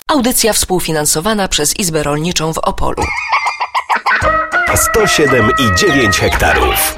Audycja współfinansowana przez Izbę Rolniczą w Opolu. 107,9 hektarów.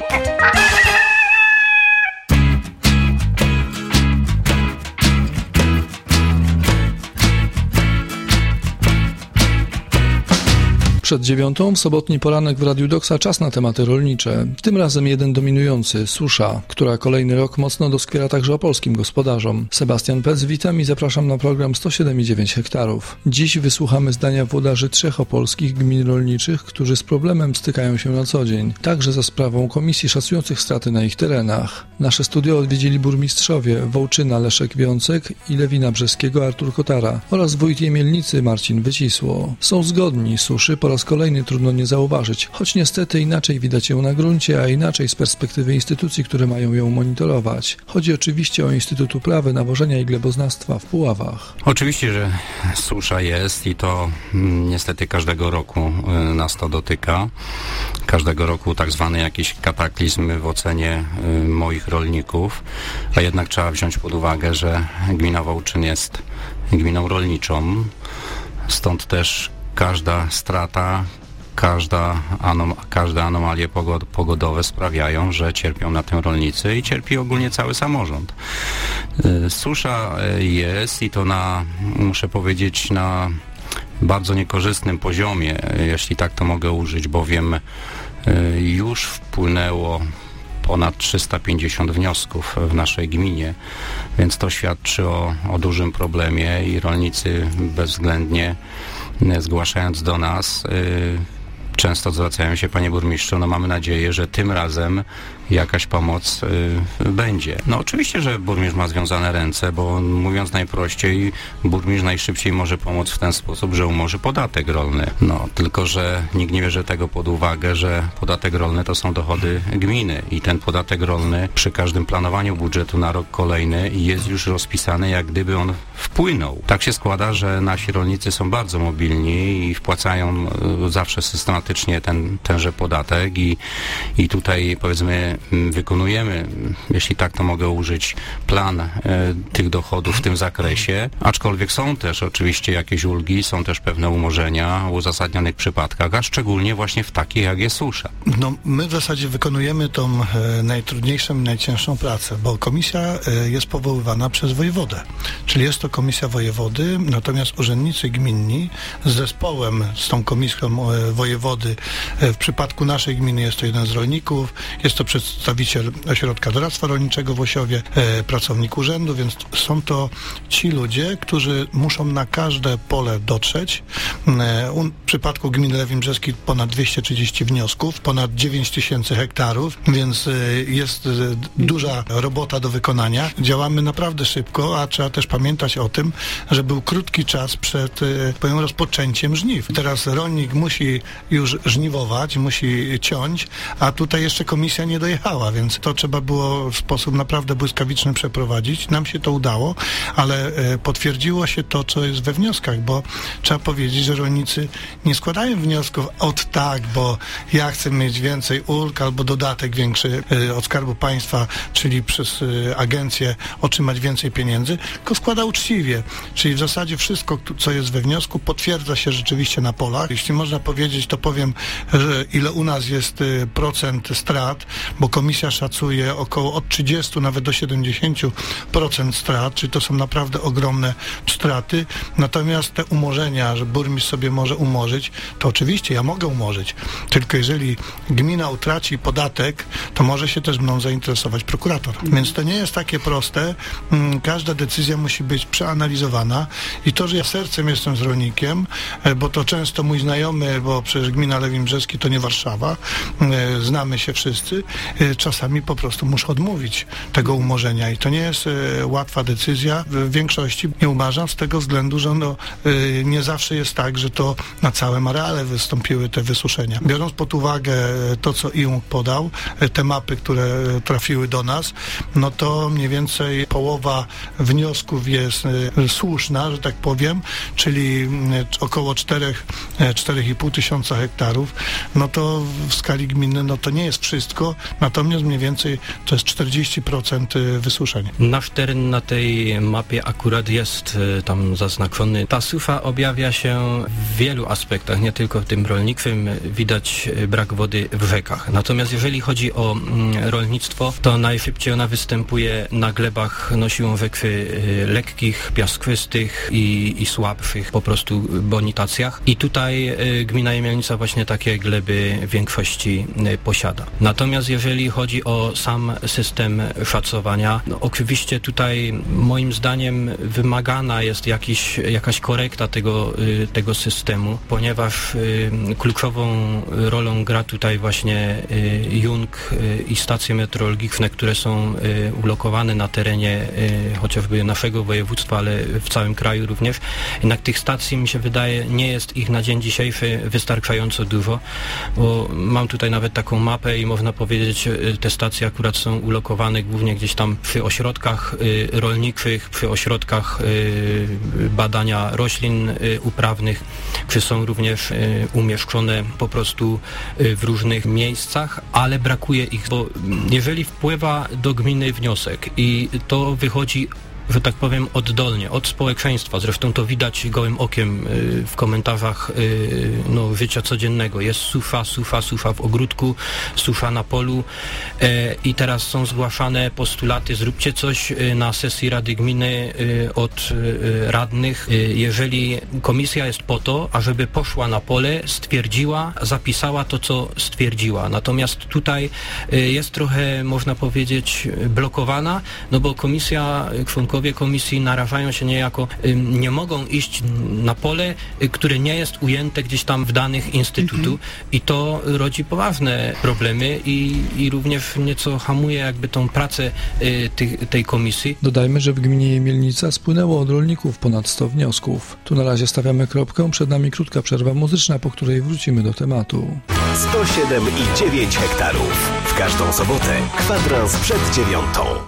Przed 9:00 w sobotni poranek w Radiu Doksa czas na tematy rolnicze. Tym razem jeden dominujący, susza, która kolejny rok mocno doskwiera także opolskim gospodarzom. Sebastian Pec, witam i zapraszam na program 107,9 hektarów. Dziś wysłuchamy zdania włodarzy 3 opolskich gmin rolniczych, którzy z problemem stykają się na co dzień, także za sprawą komisji szacujących straty na ich terenach. Nasze studio odwiedzili burmistrzowie Wołczyna Leszek Wiącek i Lewina Brzeskiego Artur Kotara oraz wójt Jemielnicy Marcin Wycisło. Są zgodni, suszy po raz kolejny trudno nie zauważyć, choć niestety inaczej widać ją na gruncie, a inaczej z perspektywy instytucji, które mają ją monitorować. Chodzi oczywiście o Instytut Uprawy, Nawożenia i Gleboznawstwa w Puławach. Oczywiście, że susza jest i to niestety każdego roku nas to dotyka. Każdego roku tak zwany jakiś kataklizm w ocenie moich rolników, a jednak trzeba wziąć pod uwagę, że gmina Wołczyn jest gminą rolniczą, stąd też każda strata, każde anomalie pogodowe sprawiają, że cierpią na tym rolnicy i cierpi ogólnie cały samorząd. Susza jest i to muszę powiedzieć, na bardzo niekorzystnym poziomie, jeśli tak to mogę użyć, bowiem już wpłynęło ponad 350 wniosków w naszej gminie, więc to świadczy o dużym problemie i rolnicy bezwzględnie zgłaszając do nas często zwracają się: panie burmistrzu, mamy nadzieję, że tym razem jakaś pomoc będzie. Oczywiście, że burmistrz ma związane ręce, bo mówiąc najprościej, burmistrz najszybciej może pomóc w ten sposób, że umorzy podatek rolny. Tylko że nikt nie bierze tego pod uwagę, że podatek rolny to są dochody gminy i ten podatek rolny przy każdym planowaniu budżetu na rok kolejny jest już rozpisany, jak gdyby on wpłynął. Tak się składa, że nasi rolnicy są bardzo mobilni i wpłacają zawsze systematycznie tenże podatek i tutaj powiedzmy wykonujemy, jeśli tak to mogę użyć, plan tych dochodów w tym zakresie, aczkolwiek są też oczywiście jakieś ulgi, są też pewne umorzenia w uzasadnionych przypadkach, a szczególnie właśnie w takich, jak jest susza. My w zasadzie wykonujemy tą najtrudniejszą i najcięższą pracę, bo komisja jest powoływana przez wojewodę, czyli jest to komisja wojewody, natomiast urzędnicy gminni z zespołem, z tą komisją wojewody, w przypadku naszej gminy jest to jeden z rolników, jest to przedstawiciel Ośrodka Doradztwa Rolniczego w Osiowie, pracownik urzędu, więc są to ci ludzie, którzy muszą na każde pole dotrzeć. W przypadku gminy Lewin Brzeski ponad 230 wniosków, ponad 9000 hektarów, więc jest duża robota do wykonania. Działamy naprawdę szybko, a trzeba też pamiętać o tym, że był krótki czas przed rozpoczęciem żniw. Teraz rolnik musi już żniwować, musi ciąć, a tutaj jeszcze komisja nie dojechała, więc to trzeba było w sposób naprawdę błyskawiczny przeprowadzić. Nam się to udało, ale potwierdziło się to, co jest we wnioskach, bo trzeba powiedzieć, że rolnicy nie składają wniosków bo ja chcę mieć więcej ulg albo dodatek większy od Skarbu Państwa, czyli przez agencję otrzymać więcej pieniędzy, tylko składa uczciwie. Czyli w zasadzie wszystko, co jest we wniosku, potwierdza się rzeczywiście na polach. Jeśli można powiedzieć, to powiem, że ile u nas jest procent strat, bo komisja szacuje około od 30 nawet do 70% strat, czyli to są naprawdę ogromne straty. Natomiast te umorzenia, że burmistrz sobie może umorzyć, to oczywiście ja mogę umorzyć. Tylko jeżeli gmina utraci podatek, to może się też mną zainteresować prokurator. Więc to nie jest takie proste. Każda decyzja musi być przeanalizowana i to, że ja sercem jestem z rolnikiem, bo to często mój znajomy, bo przecież gmina Lewin Brzeski to nie Warszawa, znamy się wszyscy, czasami po prostu muszę odmówić tego umorzenia i to nie jest łatwa decyzja. W większości nie umarzam z tego względu, że nie zawsze jest tak, że to na całym areale wystąpiły te wysuszenia. Biorąc pod uwagę to, co IUNG podał, te mapy, które trafiły do nas, to mniej więcej połowa wniosków jest słuszna, że tak powiem, czyli około 4,5 tysiąca hektarów, to w skali gminy to nie jest wszystko, Natomiast mniej więcej to jest 40% wysuszeń. Nasz teren na tej mapie akurat jest tam zaznaczony. Ta susza objawia się w wielu aspektach, nie tylko w tym rolniczym. Widać brak wody w rzekach. Natomiast jeżeli chodzi o rolnictwo, to najszybciej ona występuje na glebach siłą rzeczy lekkich, piaskwystych i słabszych po prostu bonitacjach. I tutaj gmina Jemielnica właśnie takie gleby w większości posiada. Natomiast jeżeli chodzi o sam system szacowania, oczywiście tutaj moim zdaniem wymagana jest jakaś korekta tego systemu, ponieważ kluczową rolą gra tutaj właśnie Jung i stacje meteorologiczne, które są ulokowane na terenie chociażby naszego województwa, ale w całym kraju również. Jednak tych stacji, mi się wydaje, nie jest ich na dzień dzisiejszy wystarczająco dużo, bo mam tutaj nawet taką mapę i można powiedzieć, te stacje akurat są ulokowane głównie gdzieś tam przy ośrodkach rolniczych, przy ośrodkach badania roślin uprawnych, czy są również umieszczone po prostu w różnych miejscach, ale brakuje ich, bo jeżeli wpływa do gminy wniosek i to wychodzi, że tak powiem, oddolnie, od społeczeństwa. Zresztą to widać gołym okiem w komentarzach życia codziennego. Jest susza w ogródku, susza na polu i teraz są zgłaszane postulaty, zróbcie coś na sesji Rady Gminy od radnych. Jeżeli komisja jest po to, ażeby poszła na pole, stwierdziła, zapisała to, co stwierdziła. Natomiast tutaj jest trochę, można powiedzieć, blokowana, bo komisja, członkowie komisji narażają się niejako, nie mogą iść na pole, które nie jest ujęte gdzieś tam w danych instytutu i to rodzi poważne problemy i również nieco hamuje jakby tą pracę tej komisji. Dodajmy, że w gminie Jemielnica spłynęło od rolników ponad 100 wniosków. Tu na razie stawiamy kropkę, przed nami krótka przerwa muzyczna, po której wrócimy do tematu. 107,9 hektarów. W każdą sobotę kwadrans przed 9.